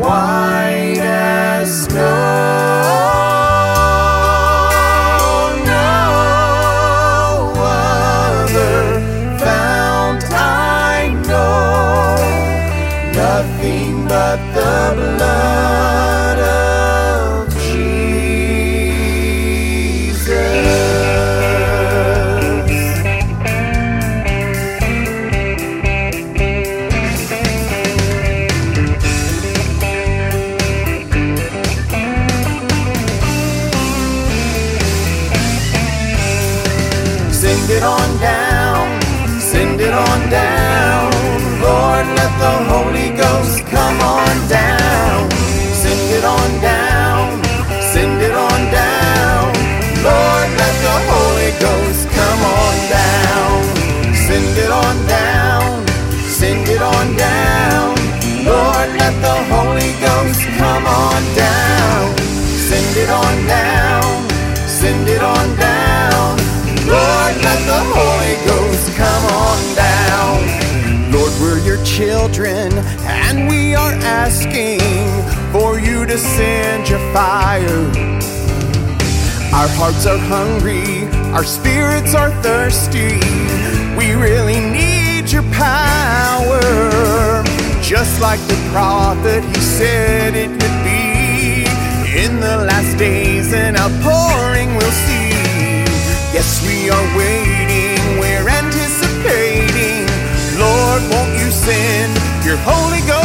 white as snow. No other fount I know, nothing but the blood of Jesus. Send it on down, send it on down. Lord, let the Holy Ghost come on down. Send it on down, send it on down. Lord, let the Holy Ghost come on down. Send it on down, send it on down. Lord, let the Holy Ghost come on down. Send it on down, send it on down. Lord, let the Holy Ghost come on down. Lord, we're your children, and we are asking for you to send your fire. Our hearts are hungry, our spirits are thirsty. We really need your power. Just like the prophet, he said it would be. In the last days, an outpouring we'll see. Yes, we are waiting, we're anticipating. Lord, won't you send your Holy Ghost?